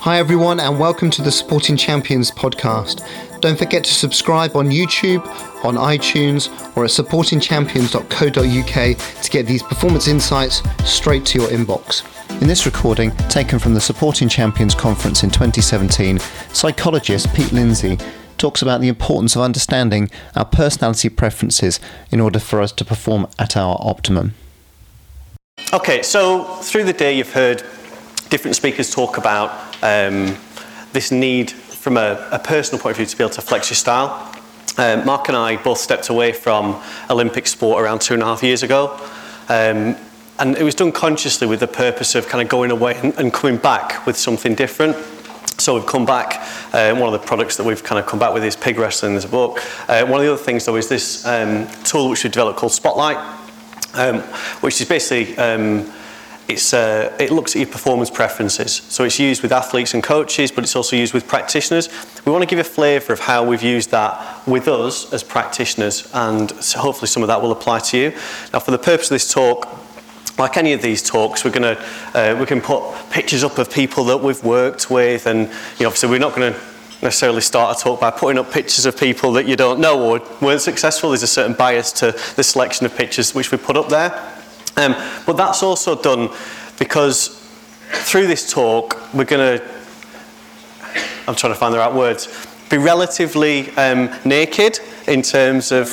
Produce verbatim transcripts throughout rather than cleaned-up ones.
Hi everyone, and welcome to the Supporting Champions podcast. Don't forget to subscribe on YouTube, on iTunes, or at supporting champions dot co dot uk to get these performance insights straight to your inbox. In this recording, taken from the Supporting Champions conference in twenty seventeen, psychologist Pete Lindsay talks about the importance of understanding our personality preferences in order for us to perform at our optimum. Okay, so through the day you've heard different speakers talk about um, this need from a, a personal point of view to be able to flex your style. Um, Mark and I both stepped away from Olympic sport around two and a half years ago, um, and it was done consciously with the purpose of kind of going away and, and coming back with something different. So we've come back, uh, one of the products that we've kind of come back with is pig wrestling, there's a book. Uh, one of the other things though is this um, tool which we developed called Spotlight, um, which is basically, um, it's, uh, it looks at your performance preferences. So it's used with athletes and coaches, but it's also used with practitioners. We want to give a flavour of how we've used that with us as practitioners, and so hopefully some of that will apply to you. Now for the purpose of this talk, like any of these talks, we're going to uh, we can put pictures up of people that we've worked with, and you know, obviously we're not going to necessarily start a talk by putting up pictures of people that you don't know or weren't successful. There's a certain bias to the selection of pictures which we put up there, um, but that's also done because through this talk we're going to, I'm trying to find the right words, be relatively um, naked in terms of.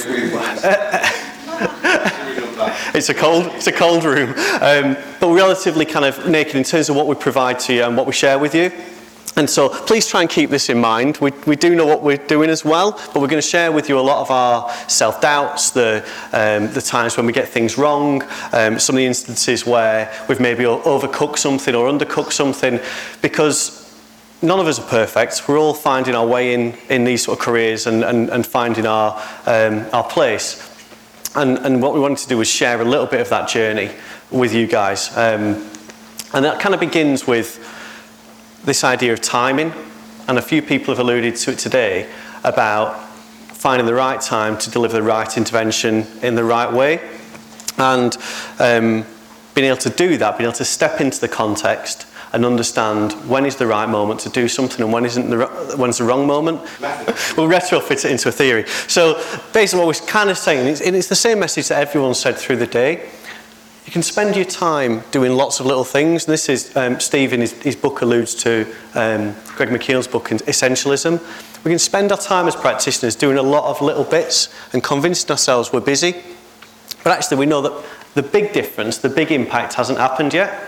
It's a cold, it's a cold room, um, but relatively kind of naked in terms of what we provide to you and what we share with you. And so please try and keep this in mind. We, we do know what we're doing as well, but we're going to share with you a lot of our self-doubts, the, um, the times when we get things wrong, um, some of the instances where we've maybe overcooked something or undercooked something, because none of us are perfect. We're all finding our way in, in these sort of careers and, and, and finding our, um, our place. And, and what we wanted to do was share a little bit of that journey with you guys. Um, and that kind of begins with this idea of timing. And a few people have alluded to it today about finding the right time to deliver the right intervention in the right way. And um, being able to do that, being able to step into the context and understand when is the right moment to do something and when isn't the when's the wrong moment. We'll retrofit it into a theory. So basically what we're kind of saying, is, it's the same message that everyone said through the day. You can spend your time doing lots of little things. This is, um, Steve in his, his book alludes to um, Greg McKeown's book, Essentialism. We can spend our time as practitioners doing a lot of little bits and convincing ourselves we're busy. But actually we know that the big difference, the big impact hasn't happened yet.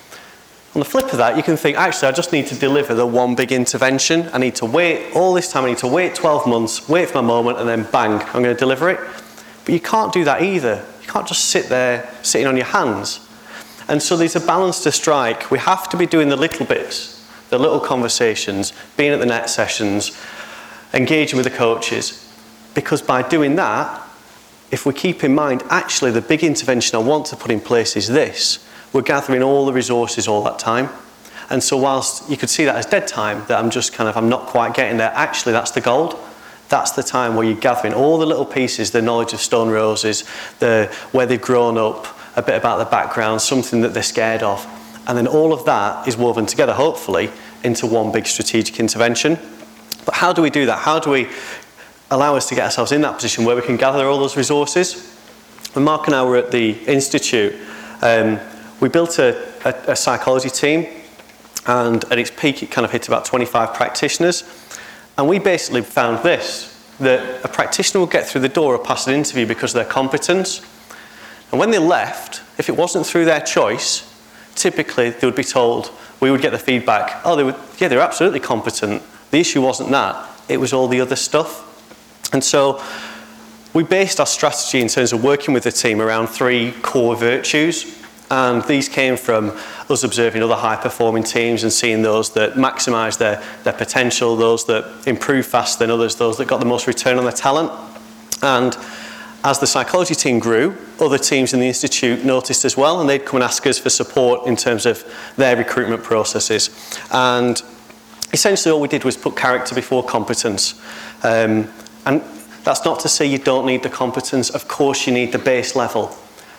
On the flip of that, you can think, actually, I just need to deliver the one big intervention. I need to wait all this time. I need to wait twelve months, wait for my moment, and then bang, I'm going to deliver it. But you can't do that either. You can't just sit there, sitting on your hands. And so there's a balance to strike. We have to be doing the little bits, the little conversations, being at the net sessions, engaging with the coaches. Because by doing that, if we keep in mind, actually, the big intervention I want to put in place is this, we're gathering all the resources all that time. And so whilst you could see that as dead time, that I'm just kind of, I'm not quite getting there, actually that's the gold. That's the time where you're gathering all the little pieces, the knowledge of stone roses, the where they've grown up, a bit about their background, something that they're scared of. And then all of that is woven together, hopefully, into one big strategic intervention. But how do we do that? How do we allow us to get ourselves in that position where we can gather all those resources? When Mark and I were at the Institute, um, we built a, a, a psychology team, and at its peak it kind of hit about twenty-five practitioners, and we basically found this, that a practitioner would get through the door or pass an interview because of their competence, and when they left, if it wasn't through their choice, typically they would be told, we would get the feedback, oh they were, yeah they're absolutely competent, the issue wasn't that, it was all the other stuff. And so we based our strategy in terms of working with the team around three core virtues. And these came from us observing other high-performing teams and seeing those that maximise their, their potential, those that improve faster than others, those that got the most return on their talent. And as the psychology team grew, other teams in the Institute noticed as well, and they'd come and ask us for support in terms of their recruitment processes. And essentially all we did was put character before competence. Um, and that's not to say you don't need the competence. Of course you need the base level.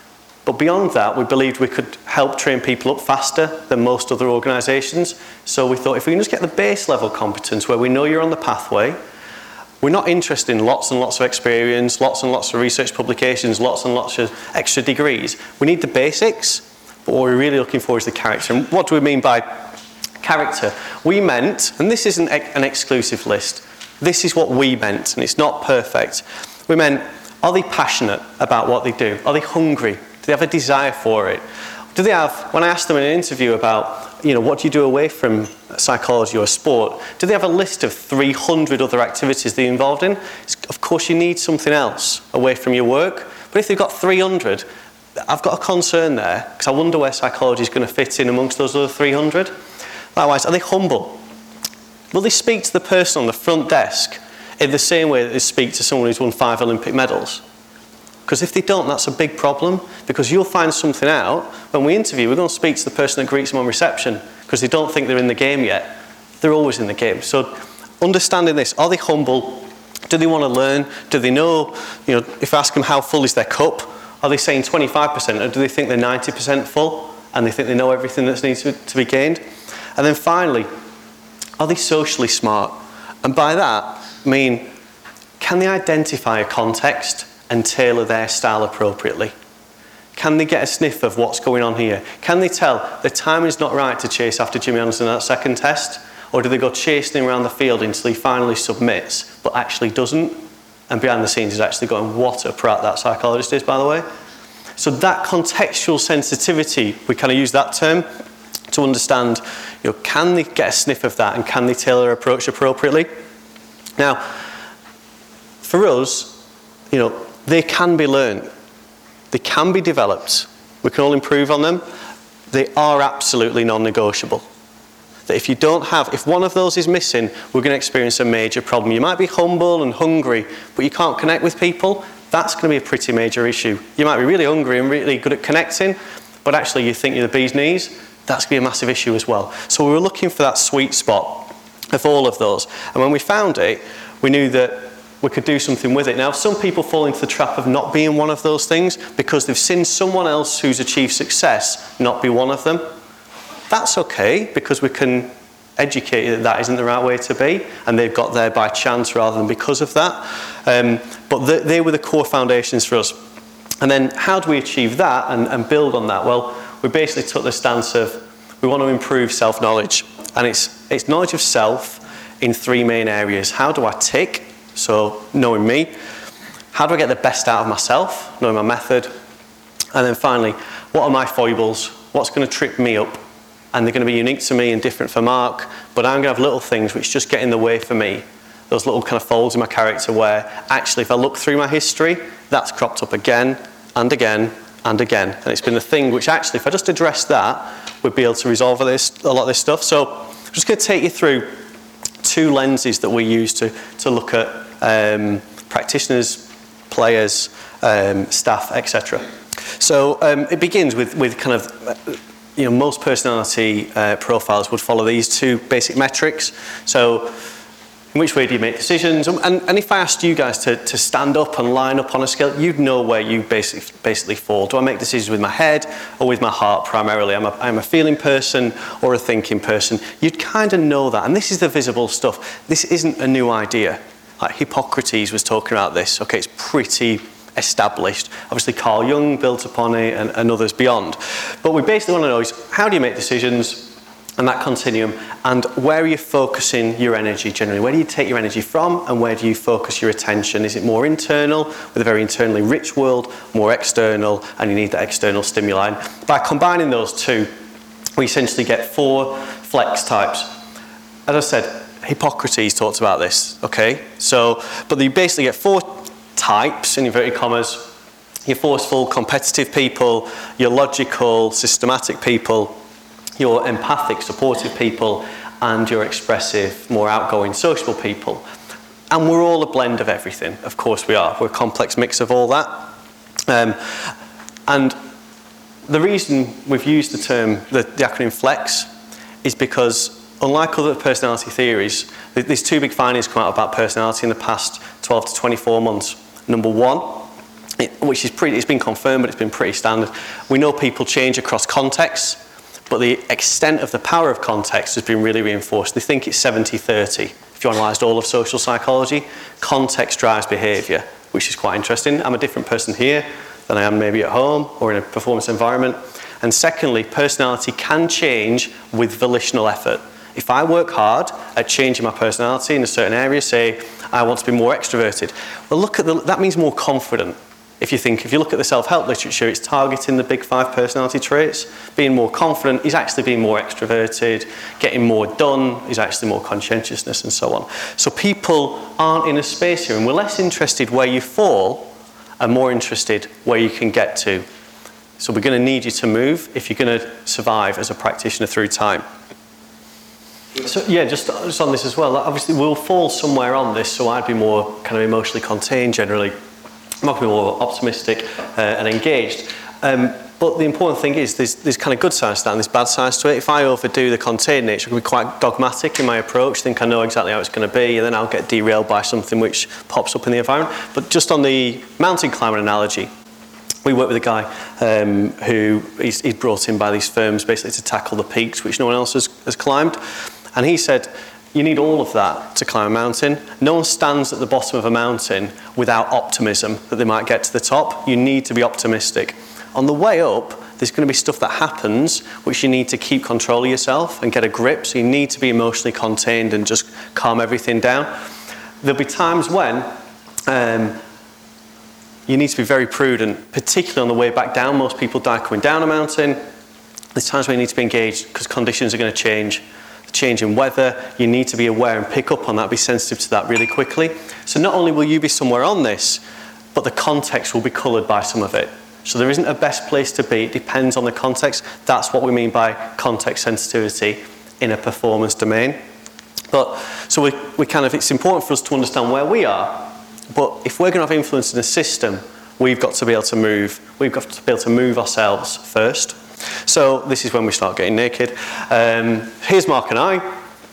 But beyond that, we believed we could help train people up faster than most other organisations. So we thought if we can just get the base level competence where we know you're on the pathway, we're not interested in lots and lots of experience, lots and lots of research publications, lots and lots of extra degrees. We need the basics, but what we're really looking for is the character. And what do we mean by character? We meant, and this isn't an exclusive list, this is what we meant, and it's not perfect. We meant, are they passionate about what they do? Are they hungry? Do they have a desire for it? Do they have, when I asked them in an interview about, you know, what do you do away from psychology or sport, do they have a list of three hundred other activities they're involved in? It's, of course you need something else away from your work, but if they've got three hundred, I've got a concern there, because I wonder where psychology is going to fit in amongst those other three hundred. Likewise, are they humble? Will they speak to the person on the front desk in the same way that they speak to someone who's won five Olympic medals? Because if they don't, that's a big problem, because you'll find something out. When we interview, we're going to speak to the person that greets them on reception, because they don't think they're in the game yet. They're always in the game. So understanding this, are they humble? Do they want to learn? Do they know, you know, if I ask them how full is their cup, are they saying twenty-five percent, or do they think they're ninety percent full, and they think they know everything that needs to, to be gained? And then finally, are they socially smart? And by that, I mean, can they identify a context and tailor their style appropriately? Can they get a sniff of what's going on here? Can they tell the time is not right to chase after Jimmy Anderson in that second test? Or do they go chasing him around the field until he finally submits, but actually doesn't? And behind the scenes is actually going, what a prat that psychologist is, by the way. So that contextual sensitivity, we kind of use that term to understand, you know, can they get a sniff of that and can they tailor their approach appropriately? Now, for us, you know, they can be learned. They can be developed. We can all improve on them. They are absolutely non-negotiable. That if you don't have, if one of those is missing, we're going to experience a major problem. You might be humble and hungry, but you can't connect with people. That's going to be a pretty major issue. You might be really hungry and really good at connecting, but actually you think you're the bee's knees. That's going to be a massive issue as well. So we were looking for that sweet spot of all of those. And when we found it, we knew that we could do something with it. Now, some people fall into the trap of not being one of those things because they've seen someone else who's achieved success not be one of them. That's okay, because we can educate you that that isn't the right way to be, and they've got there by chance rather than because of that. Um, but the, they were the core foundations for us. And then how do we achieve that and, and build on that? Well, we basically took the stance of we want to improve self-knowledge. And it's, it's knowledge of self in three main areas. How do I tick? So knowing me. How do I get the best out of myself? Knowing my method. And then finally, what are my foibles? What's going to trip me up? And they're going to be unique to me and different for Mark, but I'm going to have little things which just get in the way for me. Those little kind of folds in my character where actually if I look through my history, that's cropped up again and again and again. And it's been the thing which actually, if I just address that, we'd be able to resolve this, a lot of this stuff. So I'm just going to take you through two lenses that we use to, to look at um, practitioners, players, um, staff, et cetera. So um, it begins with, with kind of... Uh, You know, most personality uh, profiles would follow these two basic metrics. So, in which way do you make decisions? And, and if I asked you guys to, to stand up and line up on a scale, you'd know where you basically, basically fall. Do I make decisions with my head or with my heart primarily? I'm a, I'm a feeling person or a thinking person. You'd kind of know that. And this is the visible stuff. This isn't a new idea. Like Hippocrates was talking about this. Okay, it's pretty established. Obviously Carl Jung built upon it and, and others beyond. But we basically want to know is how do you make decisions and that continuum, and where are you focusing your energy generally? Where do you take your energy from and where do you focus your attention? Is it more internal with a very internally rich world, more external, and you need that external stimuli? And by combining those two, we essentially get four flex types. As I said, Hippocrates talked about this, okay? So, but you basically get four types, in inverted commas. Your forceful, competitive people, your logical, systematic people, your empathic, supportive people, and your expressive, more outgoing, sociable people. And we're all a blend of everything. Of course we are. We're a complex mix of all that. Um, and the reason we've used the term, the, the acronym FLEX, is because unlike other personality theories, there's two big findings come out about personality in the past twelve to twenty-four months. Number one, it, which is pretty, it's been confirmed, but it's been pretty standard. We know people change across contexts, but the extent of the power of context has been really reinforced. They think it's seventy thirty. If you analysed all of social psychology, context drives behaviour, which is quite interesting. I'm a different person here than I am maybe at home or in a performance environment. And secondly, personality can change with volitional effort. If I work hard at changing my personality in a certain area, say I want to be more extroverted, well, look at the, that means more confident. If you think, if you look at the self-help literature, it's targeting the big five personality traits. Being more confident is actually being more extroverted. Getting more done is actually more conscientiousness, and so on. So people aren't in a space here, and we're less interested where you fall and more interested where you can get to. So we're going to need you to move if you're going to survive as a practitioner through time. So yeah, just, just on this as well, obviously we'll fall somewhere on this, so I'd be more kind of emotionally contained generally. I'm not going to be more optimistic uh, and engaged. Um, but the important thing is there's, there's kind of good sides to that and there's bad sides to it. If I overdo the contained nature, I can be quite dogmatic in my approach, think I know exactly how it's going to be, and then I'll get derailed by something which pops up in the environment. But just on the mountain climbing analogy, we work with a guy um, who he's, he's brought in by these firms basically to tackle the peaks which no one else has, has climbed. And he said, you need all of that to climb a mountain. No one stands at the bottom of a mountain without optimism that they might get to the top. You need to be optimistic. On the way up, there's going to be stuff that happens which you need to keep control of yourself and get a grip. So you need to be emotionally contained and just calm everything down. There'll be times when um, you need to be very prudent, particularly on the way back down. Most people die coming down a mountain. There's times when you need to be engaged because conditions are going to change. Change in weather, you need to be aware and pick up on that, be sensitive to that really quickly. So not only will you be somewhere on this, but the context will be coloured by some of it. So there isn't a best place to be, it depends on the context. That's what we mean by context sensitivity in a performance domain. But so we, we kind of, it's important for us to understand where we are, but if we're going to have influence in a system, we've got to be able to move, we've got to be able to move ourselves first. So this is when we start getting naked. Um, here's Mark and I.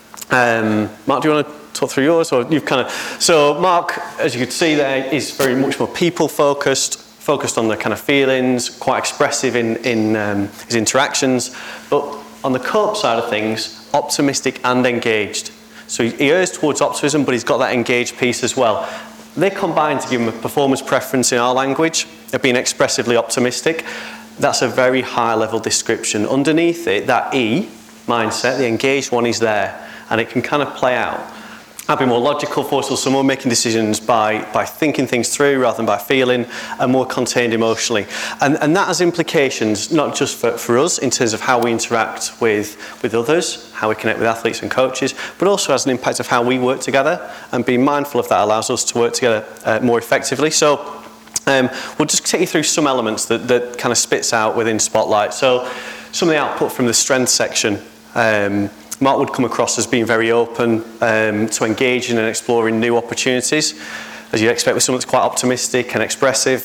Um, Mark, do you want to talk through yours? Or you've kind of. So Mark, as you could see there, is very much more people focused, focused on the kind of feelings, quite expressive in in um, his interactions. But on the cope side of things, optimistic and engaged. So he, he errs towards optimism, but he's got that engaged piece as well. They combine to give him a performance preference in our language of being expressively optimistic. That's a very high level description. Underneath it, that E mindset, the engaged one, is there, and it can kind of play out. I'd be more logical, forceful, so more making decisions by, by thinking things through rather than by feeling, and more contained emotionally. And, and that has implications not just for, for us in terms of how we interact with, with others, how we connect with athletes and coaches, but also has an impact of how we work together, and being mindful of that allows us to work together uh, more effectively. So Um, we'll just take you through some elements that, that kind of spits out within Spotlight. So some of the output from the strength section. Um, Mark would come across as being very open um, to engaging and exploring new opportunities, as you'd expect with someone that's quite optimistic and expressive.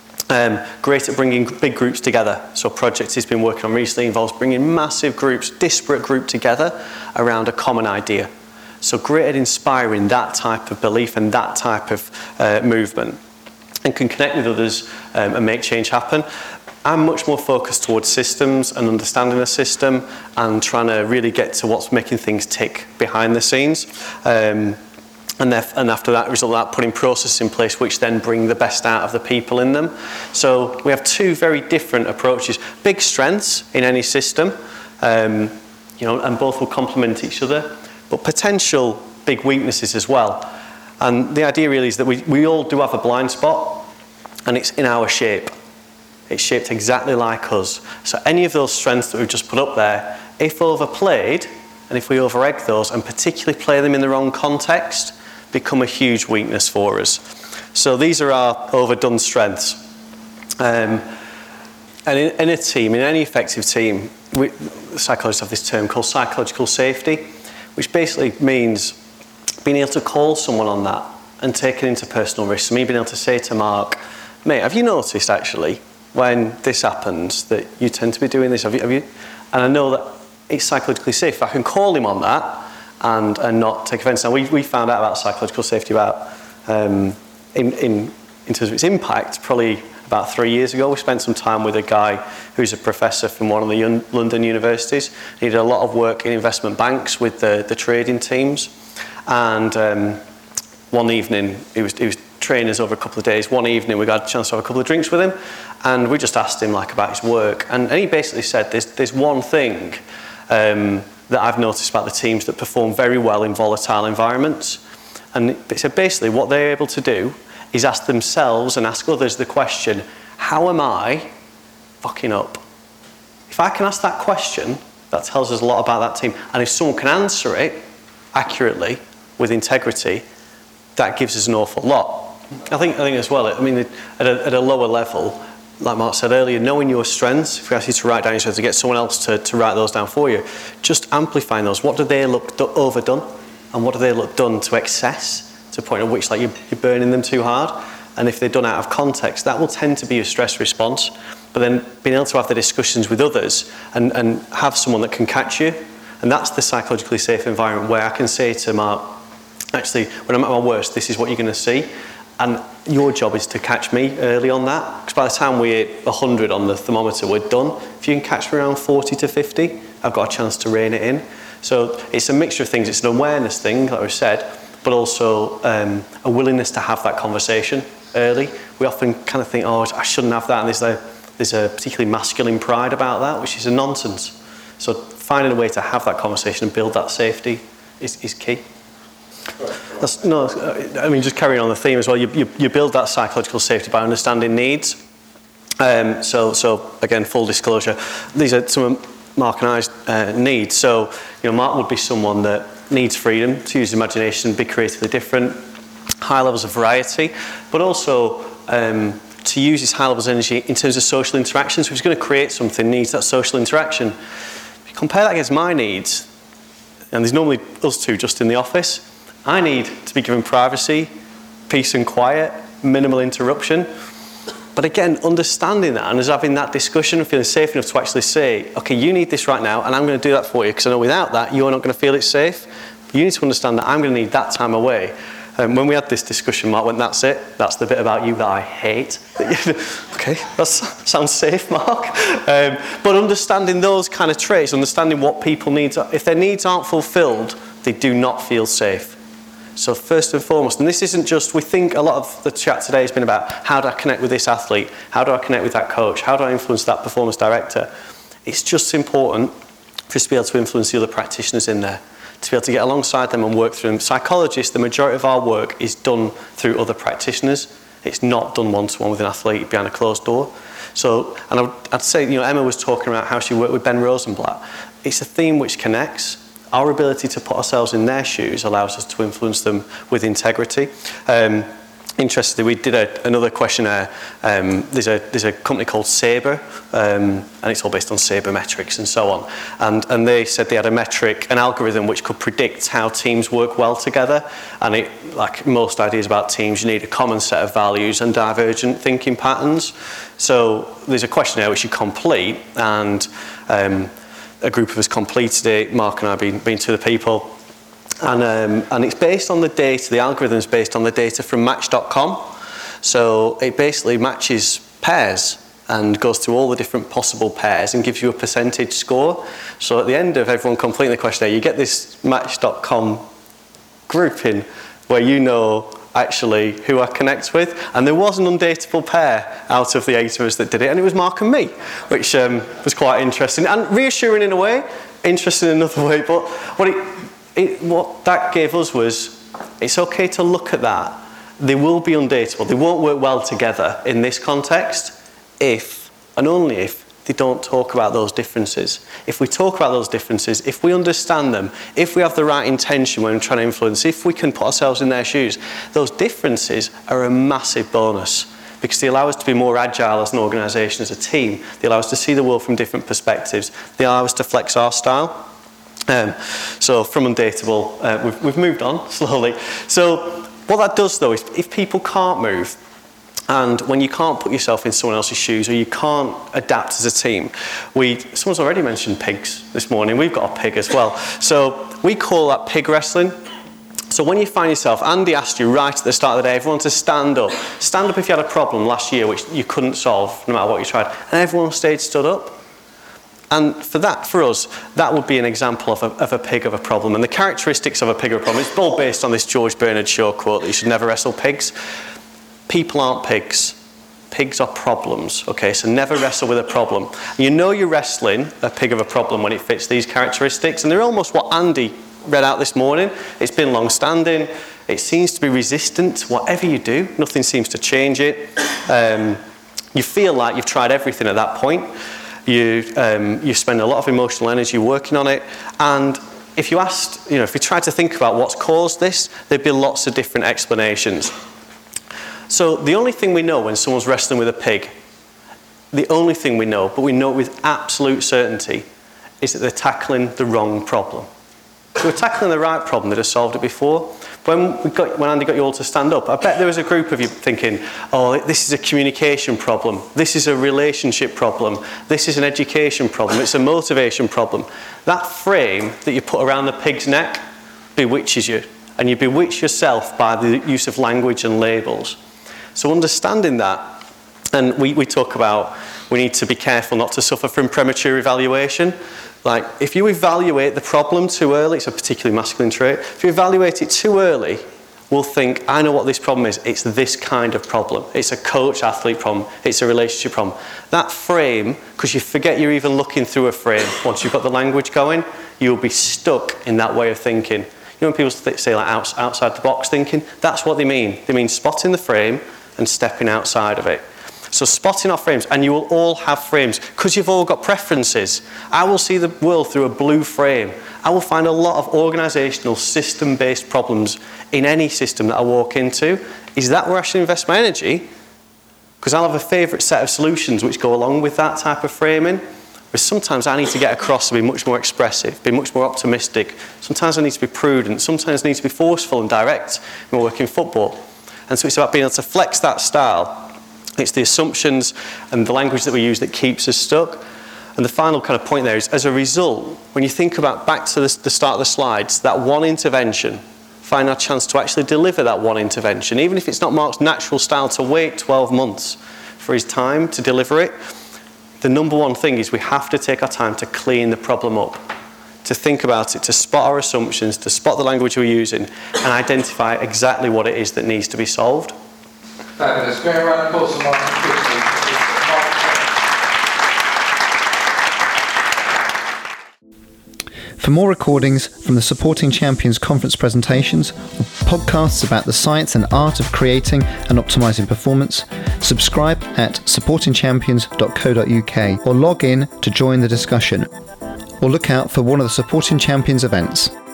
Um, great at bringing big groups together. So a project he's been working on recently involves bringing massive groups, disparate groups together around a common idea. So great at inspiring that type of belief and that type of uh, movement, and can connect with others um, and make change happen. I'm much more focused towards systems and understanding the system and trying to really get to what's making things tick behind the scenes. Um, and, and after that, result of that, putting processes in place which then bring the best out of the people in them. So we have two very different approaches. Big strengths in any system, um, you know, and both will complement each other, but potential big weaknesses as well. And the idea really is that we, we all do have a blind spot, and it's in our shape. It's shaped exactly like us. So any of those strengths that we've just put up there, if overplayed, and if we over-egg those, and particularly play them in the wrong context, become a huge weakness for us. So these are our overdone strengths. Um, and in, in a team, in any effective team, we, psychologists have this term called psychological safety, which basically means being able to call someone on that and take it into personal risk. So me being able to say to Mark, mate, have you noticed actually when this happens that you tend to be doing this? Have you, have you? And I know that it's psychologically safe. If I can call him on that and, and not take offence. Now we, we found out about psychological safety about um, in, in in terms of its impact, probably about three years ago, we spent some time with a guy who's a professor from one of the un- London universities. He did a lot of work in investment banks with the, the trading teams. And um, one evening, he was, he was training us over a couple of days. One evening, we got a chance to have a couple of drinks with him. And we just asked him like about his work. And, and he basically said, there's, there's one thing um, that I've noticed about the teams that perform very well in volatile environments. And he said basically what they're able to do is ask themselves and ask others the question, how am I fucking up? If I can ask that question, that tells us a lot about that team. And if someone can answer it accurately, with integrity, that gives us an awful lot. I think, I think as well, I mean, at a, at a lower level, like Mark said earlier, knowing your strengths, if we ask you to write down your strengths, to get someone else to, to write those down for you, just amplifying those. What do they look do- overdone? And what do they look done to excess? To a point at which like you're, you're burning them too hard, and if they're done out of context, that will tend to be a stress response. But then being able to have the discussions with others and, and have someone that can catch you, and that's the psychologically safe environment where I can say to Mark, actually, when I'm at my worst, this is what you're going to see, and your job is to catch me early on that, because by the time we hit one hundred on the thermometer, we're done. If you can catch me around forty to fifty, I've got a chance to rein it in. So it's a mixture of things. It's an awareness thing, like we said, but also um, a willingness to have that conversation early. We often kind of think, oh, I shouldn't have that, and there's a, there's a particularly masculine pride about that, which is a nonsense. So finding a way to have that conversation and build that safety is, is key. That's, no, I mean, just carrying on the theme as well, you, you, you build that psychological safety by understanding needs. Um, so, so again, full disclosure, these are some of Mark and I's uh, needs. So, you know, Mark would be someone that needs freedom to use imagination, be creatively different, high levels of variety, but also um, to use his high levels of energy in terms of social interactions. So if he's going to create something, needs that social interaction. If you compare that against my needs, and there's normally us two just in the office, I need to be given privacy, peace and quiet, minimal interruption. But again, understanding that and as having that discussion and feeling safe enough to actually say, okay, you need this right now and I'm going to do that for you because I know without that you're not going to feel it's safe. You need to understand that I'm going to need that time away. Um, when we had this discussion, Mark went, that's it. That's the bit about you that I hate. Okay, that sounds safe, Mark. Um, but understanding those kind of traits, understanding what people need, if their needs aren't fulfilled, they do not feel safe. So first and foremost, and this isn't just, we think a lot of the chat today has been about how do I connect with this athlete? How do I connect with that coach? How do I influence that performance director? It's just important for us to be able to influence the other practitioners in there, to be able to get alongside them and work through them. Psychologists, the majority of our work is done through other practitioners. It's not done one-to-one with an athlete behind a closed door. So, and I would, I'd say, you know, Emma was talking about how she worked with Ben Rosenblatt. It's a theme which connects. Our ability to put ourselves in their shoes allows us to influence them with integrity. Um, interestingly, we did a, another questionnaire. Um, there's a there's a company called Sabre, um, and it's all based on sabermetrics and so on. And and they said they had a metric, an algorithm which could predict how teams work well together. And it, like most ideas about teams, you need a common set of values and divergent thinking patterns. So there's a questionnaire which you complete, and um, a group of us completed it. Mark and I have been, been to the people. And, um, and it's based on the data, the algorithm is based on the data from Match dot com. So it basically matches pairs and goes through all the different possible pairs and gives you a percentage score. So at the end of everyone completing the questionnaire, you get this Match dot com grouping where you know actually who I connect with. And there was an undateable pair out of the eight of us that did it, and it was Mark and me, which um, was quite interesting and reassuring in a way, interesting in another way. But what it It, what that gave us was, it's okay to look at that. They will be undateable. They won't work well together in this context if, and only if, they don't talk about those differences. If we talk about those differences, if we understand them, if we have the right intention when we're trying to influence, if we can put ourselves in their shoes, those differences are a massive bonus because they allow us to be more agile as an organisation, as a team. They allow us to see the world from different perspectives. They allow us to flex our style. Um, so from undateable, uh, we've, we've moved on slowly. So what that does though is if people can't move, and when you can't put yourself in someone else's shoes or you can't adapt as a team, we, someone's already mentioned pigs this morning, we've got a pig as well. So we call that pig wrestling. So when you find yourself, Andy asked you right at the start of the day, everyone to stand up. Stand up if you had a problem last year which you couldn't solve no matter what you tried. And everyone stayed stood up. And for that, for us, that would be an example of a, of a pig of a problem. And the characteristics of a pig of a problem, it's all based on this George Bernard Shaw quote that you should never wrestle pigs. People aren't pigs. Pigs are problems, okay? So never wrestle with a problem. And you know you're wrestling a pig of a problem when it fits these characteristics. And they're almost what Andy read out this morning. It's been long-standing. It seems to be resistant to whatever you do. Nothing seems to change it. Um, you feel like you've tried everything at that point. You, um, you spend a lot of emotional energy working on it. And if you asked, you know, if you tried to think about what's caused this, there'd be lots of different explanations. So the only thing we know when someone's wrestling with a pig, the only thing we know, but we know with absolute certainty, is that they're tackling the wrong problem. If we were tackling the right problem, they'd have solved it before. When, we got, when Andy got you all to stand up, I bet there was a group of you thinking, oh, this is a communication problem, this is a relationship problem, this is an education problem, it's a motivation problem. That frame that you put around the pig's neck bewitches you, and you bewitch yourself by the use of language and labels. So understanding that, and we, we talk about we need to be careful not to suffer from premature evaluation. Like, if you evaluate the problem too early, it's a particularly masculine trait, if you evaluate it too early, we'll think, I know what this problem is, it's this kind of problem. It's a coach-athlete problem, it's a relationship problem. That frame, because you forget you're even looking through a frame, once you've got the language going, you'll be stuck in that way of thinking. You know when people say like outside the box thinking? That's what they mean. They mean spotting the frame and stepping outside of it. So spotting our frames, and you will all have frames because you've all got preferences. I will see the world through a blue frame. I will find a lot of organisational, system-based problems in any system that I walk into. Is that where I should invest my energy? Because I'll have a favourite set of solutions which go along with that type of framing. But sometimes I need to get across to be much more expressive, be much more optimistic. Sometimes I need to be prudent. Sometimes I need to be forceful and direct when we're working football. And so it's about being able to flex that style. It's the assumptions and the language that we use that keeps us stuck. And the final kind of point there is, as a result, when you think about back to the, the start of the slides, that one intervention, find our chance to actually deliver that one intervention, even if it's not Mark's natural style to wait twelve months for his time to deliver it. The number one thing is we have to take our time to clean the problem up, to think about it, to spot our assumptions, to spot the language we're using, and identify exactly what it is that needs to be solved. Fabulous. Going around and pause for Mark quickly. For more recordings from the Supporting Champions conference presentations, or podcasts about the science and art of creating and optimizing performance, subscribe at supporting champions dot co dot uk or log in to join the discussion, or look out for one of the Supporting Champions events.